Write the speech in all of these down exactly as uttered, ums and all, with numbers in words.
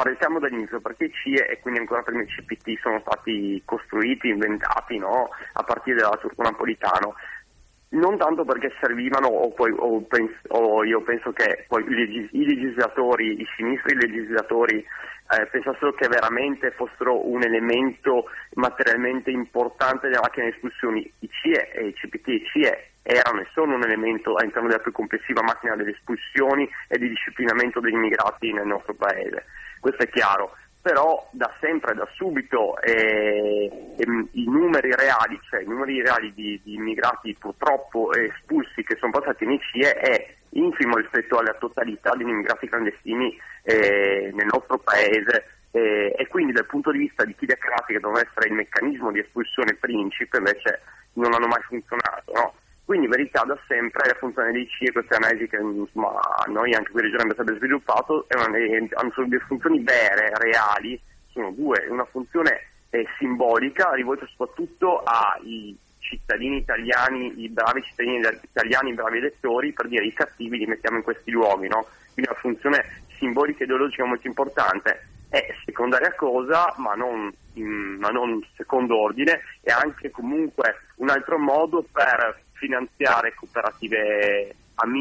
partiamo dall'inizio, perché i C I E e quindi ancora prima i C P T sono stati costruiti, inventati, no? A partire dalla Turco Napolitano. Non tanto perché servivano o, poi, o, pens- o io penso che poi i, legis- i legislatori, i sinistri legislatori eh, pensassero che veramente fossero un elemento materialmente importante della macchina di espulsioni. I C I E e i C P T e i C I E erano e sono un elemento all'interno della più complessiva macchina delle espulsioni e di disciplinamento degli immigrati nel nostro paese. Questo è chiaro. Però da sempre, da subito, eh, ehm, i numeri reali, cioè i numeri reali di, di immigrati purtroppo espulsi che sono passati in C I E è infimo rispetto alla totalità degli immigrati clandestini eh, nel nostro paese eh, e quindi dal punto di vista di chi decreti che doveva essere il meccanismo di espulsione principe invece non hanno mai funzionato, no? Quindi in verità da sempre la funzione dei C I E, queste analisi che insomma, noi anche qui in Regione abbiamo sempre sviluppato, è una, è, hanno due funzioni vere, reali, sono due, una funzione eh, simbolica rivolta soprattutto ai cittadini italiani, i bravi cittadini italiani, i bravi elettori, per dire i cattivi li mettiamo in questi luoghi, no? Quindi una funzione simbolica e ideologica molto importante. È secondaria cosa, ma non, in, ma non secondo ordine, è anche comunque un altro modo per finanziare cooperative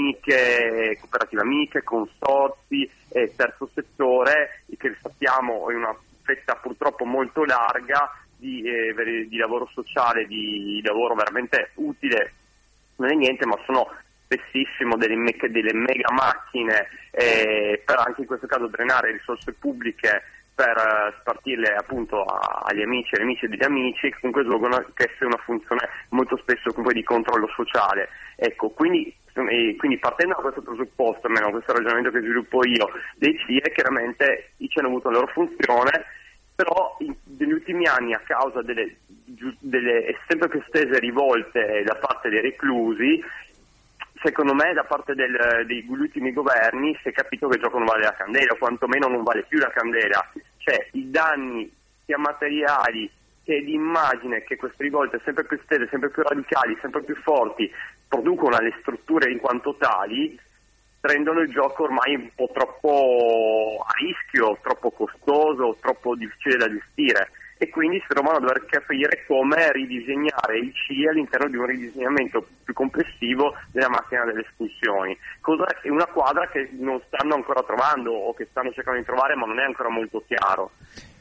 amiche, cooperative amiche, consorzi e terzo settore, che sappiamo è una fetta purtroppo molto larga di, eh, di lavoro sociale, di lavoro veramente utile, non è niente, ma sono spessissimo delle, me- delle mega macchine eh, per anche in questo caso drenare risorse pubbliche per uh, spartirle appunto a, agli amici, agli amici degli amici, che comunque svolgono che essere una funzione molto spesso comunque di controllo sociale. Ecco, quindi, e quindi partendo da questo presupposto, almeno questo ragionamento che sviluppo io, dei C I E chiaramente i C I E hanno avuto la loro funzione, però in, negli ultimi anni a causa delle, delle sempre più estese rivolte da parte dei reclusi, secondo me da parte del, degli ultimi governi si è capito che il gioco non vale la candela, o quantomeno non vale più la candela, cioè i danni sia materiali che di immagine che queste rivolte sempre più estese, sempre più radicali, sempre più forti producono alle strutture in quanto tali, rendono il gioco ormai un po' troppo a rischio, troppo costoso, troppo difficile da gestire. E quindi si trovano a dover capire come ridisegnare il C I E all'interno di un ridisegnamento più complessivo della macchina delle espulsioni. Cosa è una quadra che non stanno ancora trovando o che stanno cercando di trovare, ma non è ancora molto chiaro.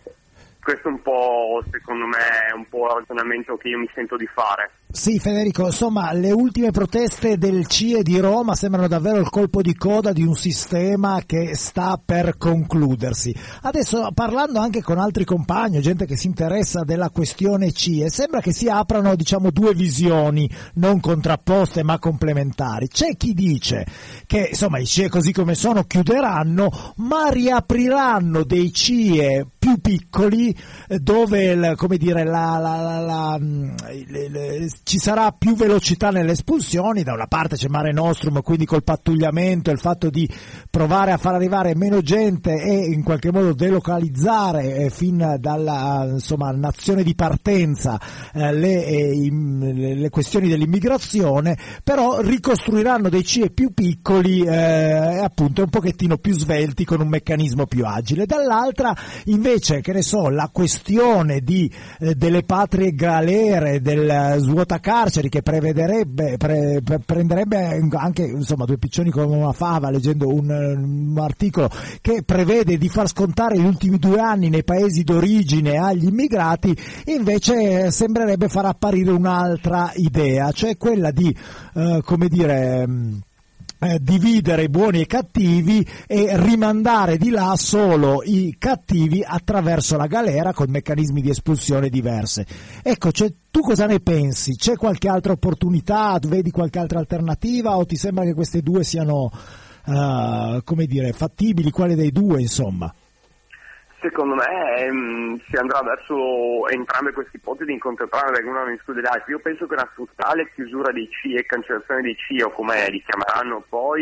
Questo è un po', secondo me, un po' il ragionamento che io mi sento di fare. Sì, Federico, insomma, le ultime proteste del C I E di Roma sembrano davvero il colpo di coda di un sistema che sta per concludersi. Adesso, parlando anche con altri compagni, gente che si interessa della questione C I E, sembra che si aprano, diciamo, due visioni non contrapposte ma complementari. C'è chi dice che, insomma, i C I E così come sono chiuderanno, ma riapriranno dei C I E più piccoli dove, come dire, la, la, la, la, le, le, ci sarà più velocità nelle espulsioni. Da una parte c'è Mare Nostrum, quindi col pattugliamento, il fatto di provare a far arrivare meno gente e in qualche modo delocalizzare eh, fin dalla insomma nazione di partenza eh, le, eh, im, le questioni dell'immigrazione, però ricostruiranno dei C I E più piccoli eh, e appunto un pochettino più svelti con un meccanismo più agile. Dall'altra invece, che ne so, la questione di eh, delle patrie galere, del svuotacarceri che prevederebbe pre, pre, prenderebbe anche insomma due piccioni come una fava, leggendo un, un articolo che prevede di far scontare gli ultimi due anni nei paesi d'origine agli immigrati, invece sembrerebbe far apparire un'altra idea, cioè quella di eh, come dire Eh, dividere i buoni e i cattivi e rimandare di là solo i cattivi attraverso la galera con meccanismi di espulsione diverse. Ecco, cioè, tu cosa ne pensi? C'è qualche altra opportunità? Vedi qualche altra alternativa o ti sembra che queste due siano uh, come dire, fattibili? Quale dei due, insomma? Secondo me ehm, si andrà verso entrambe queste ipotesi in contemporanea, perché una non esclude l'altra. Io penso che una totale chiusura dei C I E e cancellazione dei C I E, o come li chiameranno poi,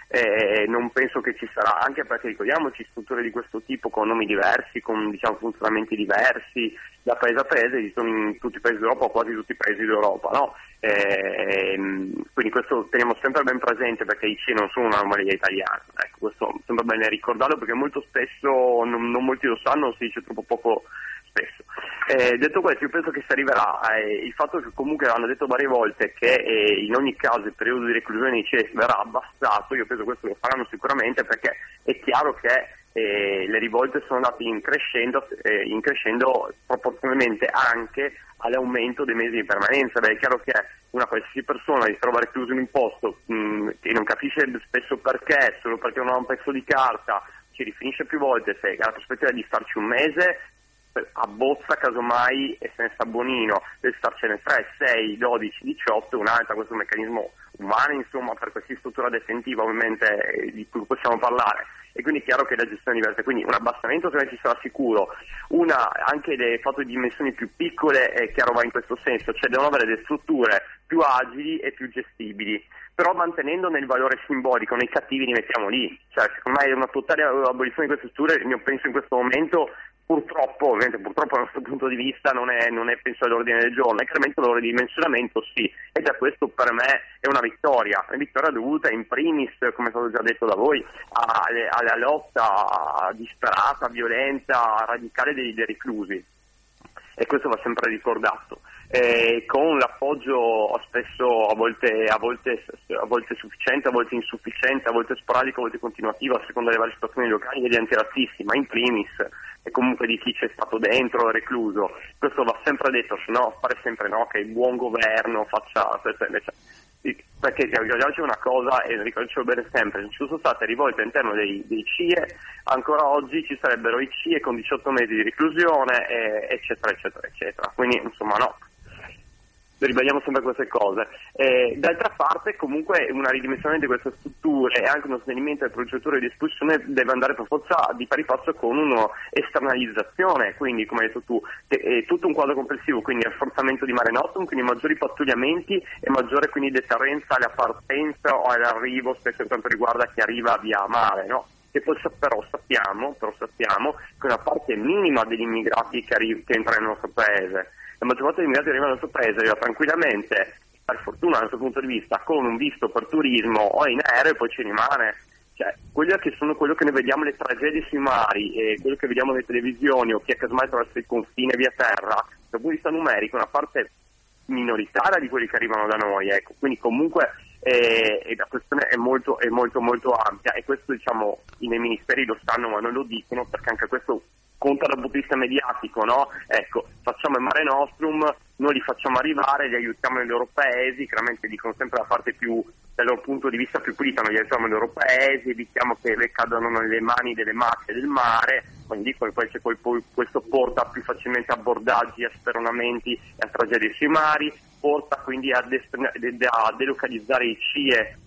eh, non penso che ci sarà, anche perché ricordiamoci strutture di questo tipo con nomi diversi, con diciamo funzionamenti diversi da paese a paese, sono in tutti i paesi d'Europa o quasi tutti i paesi d'Europa, no? Eh, quindi questo teniamo sempre ben presente, perché i C I E non sono un'anomalia italiana, ecco, questo sembra bene ricordarlo, perché molto spesso non, non molti lo sanno, si dice troppo poco spesso. Eh, detto questo, io penso che si arriverà, eh, il fatto che comunque hanno detto varie volte che eh, in ogni caso il periodo di reclusione nei C I E verrà abbassato, io penso che questo lo faranno sicuramente, perché è chiaro che eh, le rivolte sono andate in crescendo, eh, in crescendo proporzionalmente anche all'aumento dei mesi di permanenza. Beh, è chiaro che una qualsiasi persona si trova recluso in un posto mh, che non capisce spesso perché, solo perché non ha un pezzo di carta, ci rifinisce più volte, se ha la prospettiva di starci un mese, abbozza casomai e se ne sta buonino, deve starcene tre, sei, dodici, diciotto, un'altra, questo è un meccanismo umano, insomma, per qualsiasi struttura detentiva ovviamente di cui possiamo parlare, e quindi è chiaro che la gestione è diversa, quindi un abbassamento se ci sarà sicuro, una anche del fatto di dimensioni più piccole è chiaro va in questo senso, cioè devono avere delle strutture più agili e più gestibili, però mantenendo nel valore simbolico, nei cattivi li mettiamo lì, cioè secondo me una totale abolizione di queste strutture, io penso in questo momento purtroppo, ovviamente purtroppo dal nostro punto di vista non è, non è penso all'ordine del giorno, incremento del dimensionamento sì, e già questo per me è una vittoria, una vittoria dovuta in primis, come è stato già detto da voi, alle, alla lotta disperata, violenta, radicale dei, dei reclusi, e questo va sempre ricordato. Eh, con l'appoggio spesso a volte, a, volte, a volte sufficiente, a volte insufficiente, a volte sporadico, a volte continuativo, a seconda delle varie situazioni locali degli antirazzisti, ma in primis e comunque di chi c'è stato dentro, recluso. Questo va sempre detto, se no fare sempre no, che il buon governo faccia, perché ricordiamoci una cosa, e ricordiamoci bene sempre, se ci sono state rivolte all'interno dei, dei C I E, ancora oggi ci sarebbero i C I E con diciotto mesi di reclusione, eh, eccetera, eccetera, eccetera. Quindi, insomma, no. Ribadiamo sempre queste cose. Eh, d'altra parte comunque una ridimensionamento di queste strutture e anche uno snellimento delle procedure di espulsione deve andare per forza di pari passo con una esternalizzazione, quindi come hai detto tu è tutto un quadro complessivo, quindi rafforzamento di Mare Nostrum, quindi maggiori pattugliamenti e maggiore quindi deterrenza alla partenza o all'arrivo, spesso per quanto riguarda chi arriva via mare, no? Che poi però sappiamo, però sappiamo che una parte minima degli immigrati che, arri- che entrano nel nostro paese, la maggior parte degli immigrati che arrivano nel nostro paese arriva tranquillamente, per fortuna dal nostro punto di vista, con un visto per turismo o in aereo e poi ci rimane. Cioè, quello che sono quello che noi vediamo le tragedie sui mari e quello che vediamo nelle televisioni o chi è casomai attraverso il confine via terra, dal punto di vista numerico, una parte minoritaria di quelli che arrivano da noi, ecco. Quindi comunque eh, la questione è molto, è molto molto ampia, e questo diciamo i miei ministeri lo sanno ma non lo dicono, perché anche questo conta dal punto di vista mediatico, no? Ecco, facciamo il Mare Nostrum, noi li facciamo arrivare, li aiutiamo nei loro paesi, chiaramente dicono sempre la parte più, dal loro punto di vista più pulita, noi li aiutiamo nei loro paesi, evitiamo che le cadano nelle mani delle macchie del mare, quindi dicono che poi c'è poi, poi questo porta più facilmente a abbordaggi, a speronamenti e a tragedie sui mari, porta quindi a, des- a delocalizzare i C I E,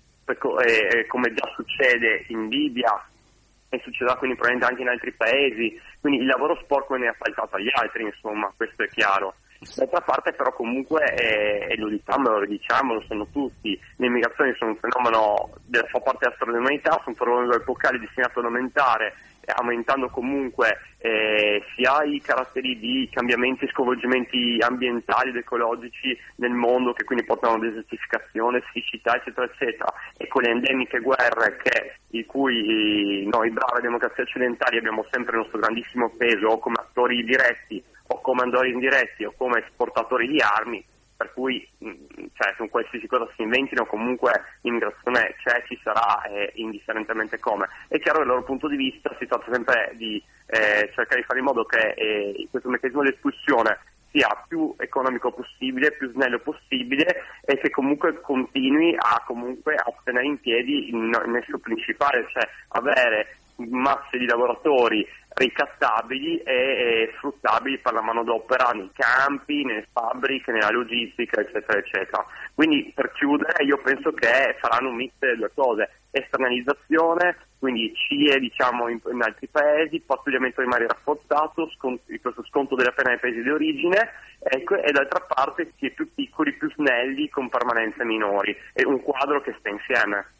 eh, come già succede in Libia, e succederà quindi probabilmente anche in altri paesi, quindi il lavoro sporco ne ha faltato agli altri, insomma, questo è chiaro. D'altra parte però comunque, eh, e lo diciamo, lo diciamo, lo sanno tutti, le migrazioni sono un fenomeno della sua parte della storia dell'umanità, sono un fenomeno epocale destinato ad aumentare, aumentando comunque eh, sia i caratteri di cambiamenti e sconvolgimenti ambientali ed ecologici nel mondo, che quindi portano a desertificazione, siccità, eccetera, eccetera, e con le endemiche guerre che, in cui noi brave democrazie occidentali abbiamo sempre il nostro grandissimo peso, o come attori diretti, o come attori indiretti, o come esportatori di armi, per cui cioè, su qualsiasi cosa si inventino comunque l'immigrazione c'è, ci sarà, eh, indifferentemente come. È chiaro che dal loro punto di vista si tratta sempre di eh, cercare di fare in modo che eh, questo meccanismo di espulsione sia più economico possibile, più snello possibile, e che comunque continui a, comunque, a tenere in piedi il nesso principale, cioè avere masse di lavoratori ricattabili e, e sfruttabili per la manodopera nei campi, nelle fabbriche, nella logistica, eccetera, eccetera. Quindi per chiudere io penso che saranno un mix delle due cose: esternalizzazione, quindi C I E diciamo in, in altri paesi, pattugliamento di mare rafforzato, scont- questo sconto della pena nei paesi di origine, ecco, e d'altra parte C I E più piccoli, più snelli, con permanenze minori, è un quadro che sta insieme.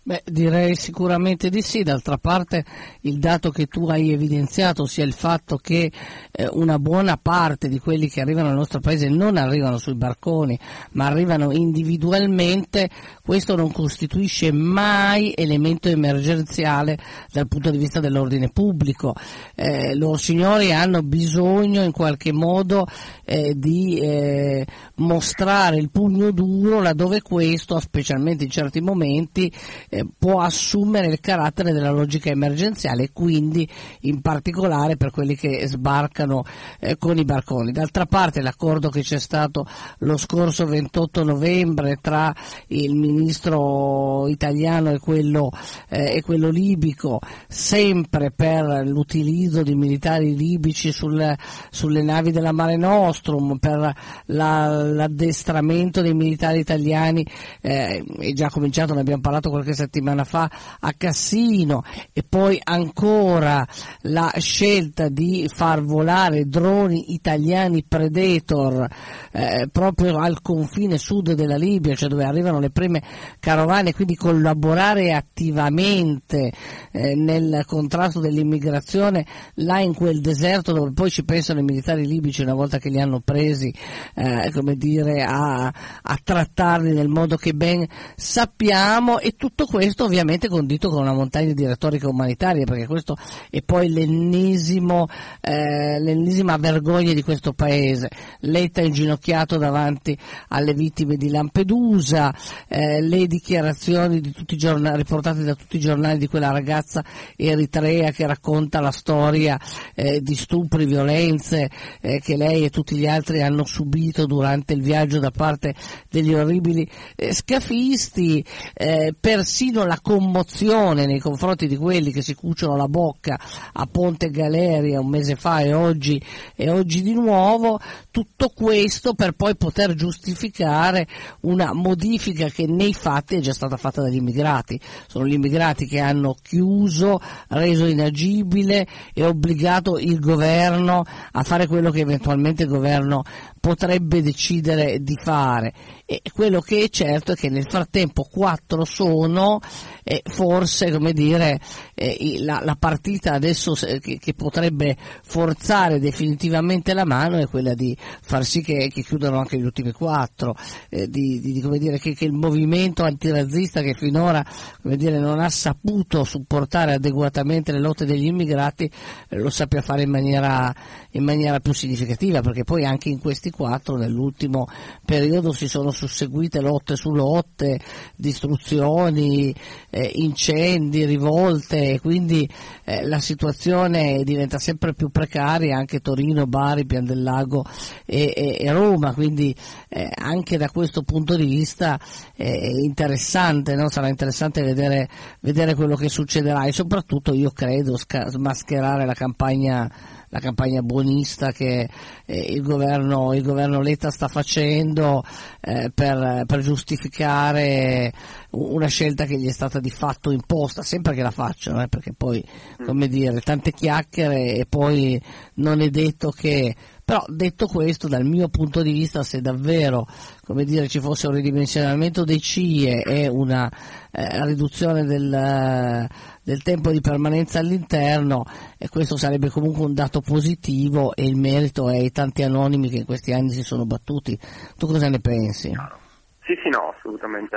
Beh, direi sicuramente di sì. D'altra parte il dato che tu hai evidenziato, sia il fatto che eh, una buona parte di quelli che arrivano nel nostro paese non arrivano sui barconi ma arrivano individualmente, questo non costituisce mai elemento emergenziale dal punto di vista dell'ordine pubblico. Eh, loro signori hanno bisogno in qualche modo eh, di eh, mostrare il pugno duro laddove questo, specialmente in certi momenti, eh, può assumere il carattere della logica emergenziale e quindi in particolare per quelli che sbarcano eh, con i barconi. D'altra parte l'accordo che c'è stato lo scorso ventotto novembre tra il ministro italiano e quello, eh, e quello libico, sempre per l'utilizzo di militari libici sul, sulle navi della Mare Nostrum, per la, l'addestramento dei militari italiani, eh, è già cominciato, ne abbiamo parlato qualche settimana fa a Cassino, e poi ancora la scelta di far volare droni italiani Predator eh, proprio al confine sud della Libia, cioè dove arrivano le prime carovane, quindi collaborare attivamente eh, nel contrasto dell'immigrazione là in quel deserto dove poi ci pensano i militari libici una volta che li hanno presi eh, come dire a, a trattarli nel modo che ben sappiamo, e tutto questo ovviamente condito con una montagna di retorica umanitaria, perché questo è poi l'ennesimo eh, l'ennesima vergogna di questo paese. Letta inginocchiato davanti alle vittime di Lampedusa, eh, le dichiarazioni di tutti i giornali, riportate da tutti i giornali, di quella ragazza eritrea che racconta la storia eh, di stupri, violenze eh, che lei e tutti gli altri hanno subito durante il viaggio da parte degli orribili eh, scafisti, eh, persino la commozione nei confronti di quelli che si cuciono la bocca a Ponte Galeria un mese fa e oggi, e oggi di nuovo. Tutto questo per poi poter giustificare una modifica che nei fatti è già stata fatta dagli immigrati. Sono gli immigrati che hanno chiuso, reso inagibile e obbligato il governo a fare quello che eventualmente il governo potrebbe decidere di fare. E quello che è certo è che nel frattempo quattro sono, eh, forse, come dire, eh, la, la partita adesso che, che potrebbe forzare definitivamente la mano è quella di far sì che, che chiudano anche gli ultimi quattro, eh, di, di, come dire, che, che il movimento antirazzista che finora, come dire, non ha saputo supportare adeguatamente le lotte degli immigrati, eh, lo sappia fare in maniera, in maniera più significativa, perché poi anche in questi quattro nell'ultimo periodo si sono susseguite lotte su lotte, distruzioni, eh, incendi, rivolte, quindi eh, la situazione diventa sempre più precaria, anche Torino, Bari, Pian del Lago e, e, e Roma, quindi eh, anche da questo punto di vista eh, è interessante, no? Sarà interessante vedere, vedere quello che succederà e soprattutto io credo sca- smascherare la campagna la campagna buonista che eh, il governo il governo Letta sta facendo eh, per, per giustificare una scelta che gli è stata di fatto imposta, sempre che la facciano, eh, perché poi, come dire, tante chiacchiere e poi non è detto che. Però detto questo, dal mio punto di vista, se davvero, come dire, ci fosse un ridimensionamento dei C I E e una eh, riduzione del, eh, del tempo di permanenza all'interno, e questo sarebbe comunque un dato positivo, e il merito è ai tanti anonimi che in questi anni si sono battuti. Tu cosa ne pensi? Sì, sì, no, assolutamente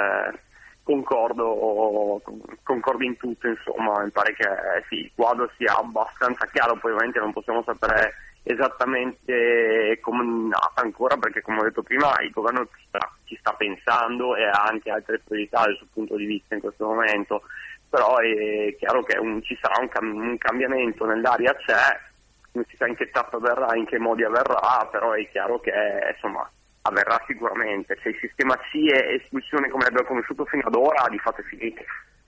concordo, concordo in tutto, insomma, mi pare che sì, il quadro sia abbastanza chiaro, poi ovviamente non possiamo sapere esattamente come è nata ancora, perché come ho detto prima il governo ci sta, ci sta pensando e ha anche altre priorità dal suo punto di vista in questo momento, però è chiaro che un, ci sarà un, cam- un cambiamento nell'aria, c'è, non si sa in che tappa avverrà, in che modi avverrà, però è chiaro che insomma avverrà sicuramente. Se il sistema C I E e espulsione come l'abbiamo conosciuto fino ad ora di fatto è finito.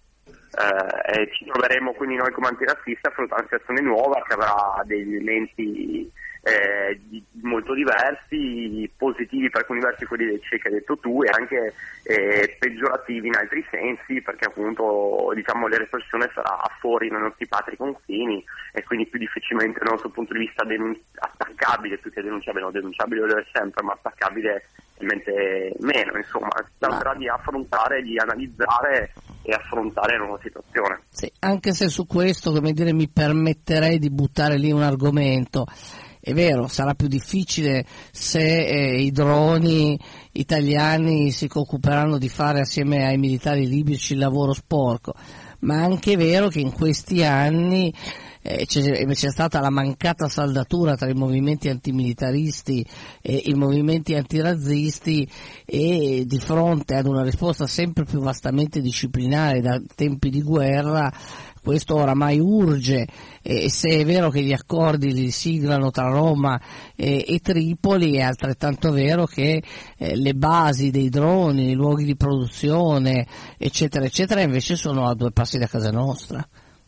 Eh, e ci troveremo quindi noi come antirazzista a affrontare una situazione nuova che avrà degli elementi eh, di, molto diversi, positivi per alcuni versi, quelli del C E che hai detto tu, e anche eh, peggiorativi in altri sensi, perché appunto diciamo la repressione sarà fuori dai nostri patri confini e quindi più difficilmente dal nostro punto di vista denun- attaccabile, più che denunciabile, no, denunciabile lo è sempre, ma attaccabile ovviamente meno, insomma si tratterà di affrontare, di analizzare e affrontare la nuova situazione. Sì, anche se su questo, come dire, mi permetterei di buttare lì un argomento. È vero, sarà più difficile se eh, i droni italiani si occuperanno di fare assieme ai militari libici il lavoro sporco, ma è anche vero che in questi anni eh, c'è, c'è stata la mancata saldatura tra i movimenti antimilitaristi e i movimenti antirazzisti, e di fronte ad una risposta sempre più vastamente disciplinare da tempi di guerra, questo oramai urge, e se è vero che gli accordi li siglano tra Roma e, e Tripoli, è altrettanto vero che eh, le basi dei droni, i luoghi di produzione, eccetera, eccetera, invece sono a due passi da casa nostra.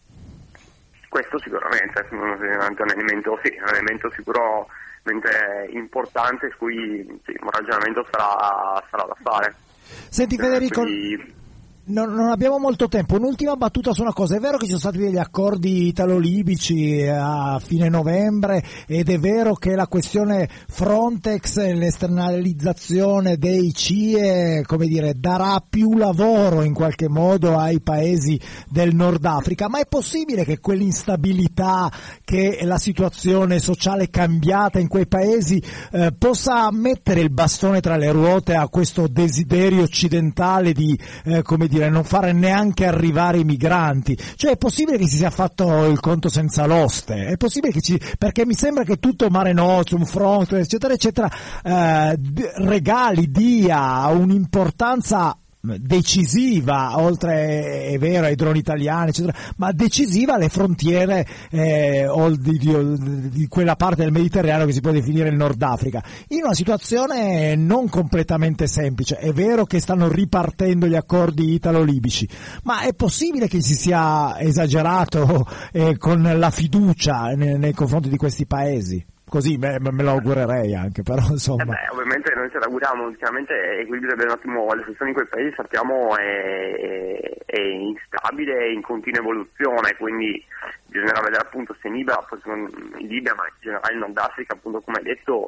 Questo sicuramente è un elemento, sì, un elemento sicuramente importante su cui sì, un ragionamento sarà, sarà da fare. Senti Federico, Quindi... Non, non abbiamo molto tempo, un'ultima battuta su una cosa. È vero che ci sono stati degli accordi italo-libici a fine novembre, ed è vero che la questione Frontex e l'esternalizzazione dei C I E, come dire, darà più lavoro in qualche modo ai paesi del Nord Africa, ma è possibile che quell'instabilità, che la situazione sociale cambiata in quei paesi eh, possa mettere il bastone tra le ruote a questo desiderio occidentale di eh, come dire non fare neanche arrivare i migranti? Cioè è possibile che si sia fatto il conto senza l'oste? È possibile che ci, perché mi sembra che tutto Mare Nostrum, Frontex, eccetera eccetera eh, regali, dia un'importanza decisiva, oltre è vero ai droni italiani eccetera, ma decisiva alle frontiere eh, o di, di, di quella parte del Mediterraneo che si può definire il Nord Africa, in una situazione non completamente semplice. È vero che stanno ripartendo gli accordi italo-libici, ma è possibile che si sia esagerato eh, con la fiducia nei, nei confronti di questi paesi? Così me, me lo augurerei anche, però insomma. Eh beh, ovviamente noi ce l'auguriamo, ultimamente l'equilibrio un attimo, la situazione in quei paesi sappiamo è, è instabile e in continua evoluzione, quindi bisognerà vedere appunto se in Libia, in Libia ma in generale in Nord Africa, appunto come hai detto,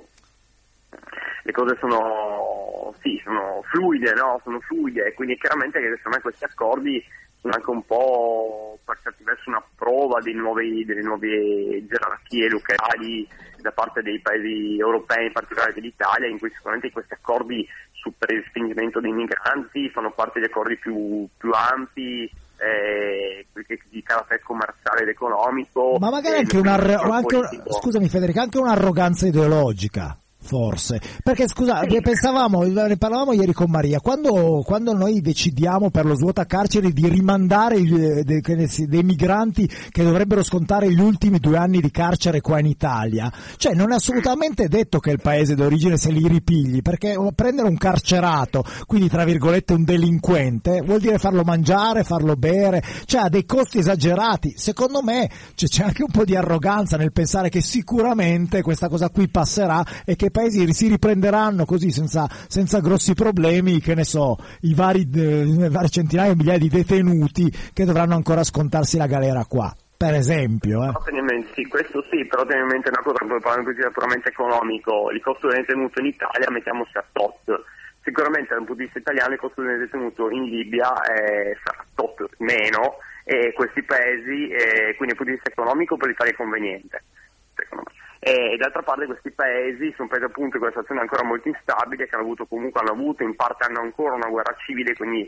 le cose sono, sì, sono fluide, no? Sono fluide, quindi chiaramente che secondo me questi accordi sono anche un po' per certi versi una prova dei nuovi, delle nuove gerarchie locali da parte dei paesi europei, in particolare dell'Italia, in cui sicuramente questi accordi su per il respingimento dei migranti fanno parte degli accordi più, più ampi, eh, di carattere commerciale ed economico. Ma magari anche, una, anche un, scusami Federica, anche un'arroganza ideologica. Forse, perché scusa, sì. pensavamo, ne parlavamo ieri con Maria, quando, quando noi decidiamo per lo svuotacarceri di rimandare i, de, dei migranti che dovrebbero scontare gli ultimi due anni di carcere qua in Italia, cioè non è assolutamente detto che il paese d'origine se li ripigli, perché prendere un carcerato, quindi tra virgolette un delinquente, vuol dire farlo mangiare, farlo bere, cioè ha dei costi esagerati. Secondo me cioè, c'è anche un po' di arroganza nel pensare che sicuramente questa cosa qui passerà e che paesi si riprenderanno così senza, senza grossi problemi, che ne so, i vari, eh, vari centinaia di migliaia di detenuti che dovranno ancora scontarsi la galera qua, per esempio. Eh. Sì, questo sì, però tenere in mente una cosa, parlando di puramente economico, il costo del detenuto in Italia mettiamoci a tot. Sicuramente dal punto di vista italiano il costo del detenuto in Libia è, sarà tot meno, e questi paesi, eh, quindi dal punto di vista economico per l'Italia è conveniente, secondo me. E d'altra parte questi paesi sono paesi appunto in una situazione ancora molto instabile, che hanno avuto comunque hanno avuto in parte hanno ancora una guerra civile, quindi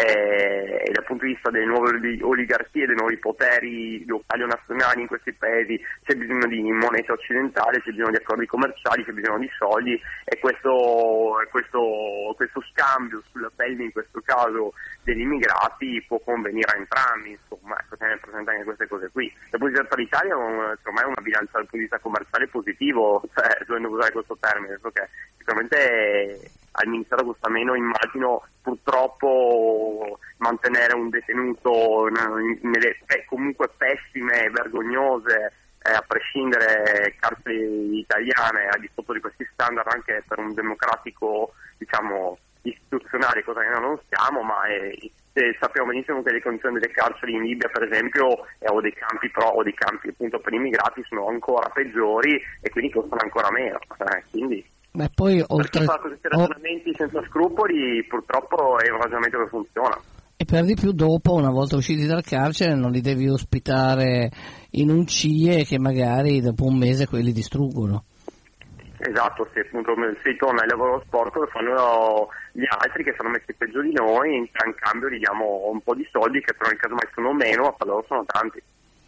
eh, dal punto di vista delle nuove oligarchie, dei nuovi poteri locali o nazionali in questi paesi c'è bisogno di moneta occidentale, c'è bisogno di accordi commerciali, c'è bisogno di soldi, e questo, questo, questo scambio sulla pelle in questo caso degli immigrati può convenire a entrambi, insomma, ecco, tenere presente anche queste cose qui. Dal punto di vista dell'Italia secondo me è una bilancia dal punto di vista commerciale positivo, cioè, dovendo usare questo termine, perché sicuramente al Ministero costa meno, immagino, purtroppo mantenere un detenuto nelle comunque pessime e vergognose, eh, a prescindere, carceri italiane al di sotto di questi standard anche per un democratico, diciamo, istituzionale, cosa che noi non siamo, ma è, eh, sappiamo benissimo che le condizioni delle carceri in Libia, per esempio, eh, o dei campi pro o dei campi appunto per immigrati sono ancora peggiori e quindi costano ancora meno. Eh, quindi Beh, poi oltre per chi fa questi ragionamenti oh. senza scrupoli, purtroppo è un ragionamento che funziona. E per di più dopo, una volta usciti dal carcere, non li devi ospitare in un C I E che magari dopo un mese quelli distruggono. Esatto, se appunto si torna al lavoro sporco lo fanno gli altri che sono messi peggio di noi, in cambio gli diamo un po' di soldi che però nel caso mai sono meno, ma per loro sono tanti.